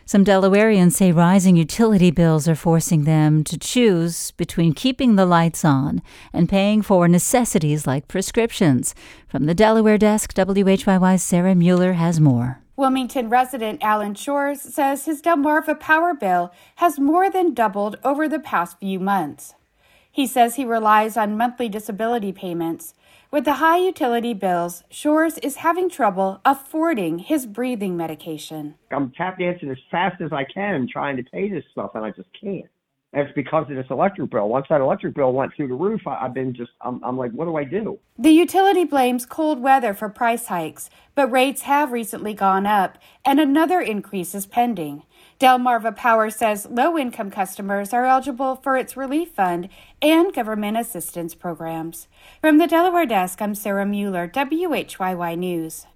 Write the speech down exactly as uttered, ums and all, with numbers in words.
Some Delawareans say rising utility bills are forcing them to choose between keeping the lights on and paying for necessities like prescriptions. From the Delaware desk, W H Y Y's Sarah Mueller has more. Wilmington resident Alan Shores says his Delmarva power bill has more than doubled over the past few months. He says he relies on monthly disability payments. With the high utility bills, Shores is having trouble affording his breathing medication. I'm tap dancing as fast as I can trying to pay this stuff, and I just can't. And it's because of this electric bill. Once that electric bill went through the roof, I, I've been just, I'm, I'm like, what do I do? The utility blames cold weather for price hikes, but rates have recently gone up, and another increase is pending. Delmarva Power says low-income customers are eligible for its relief fund and government assistance programs. From the Delaware desk, I'm Sarah Mueller, W H Y Y News.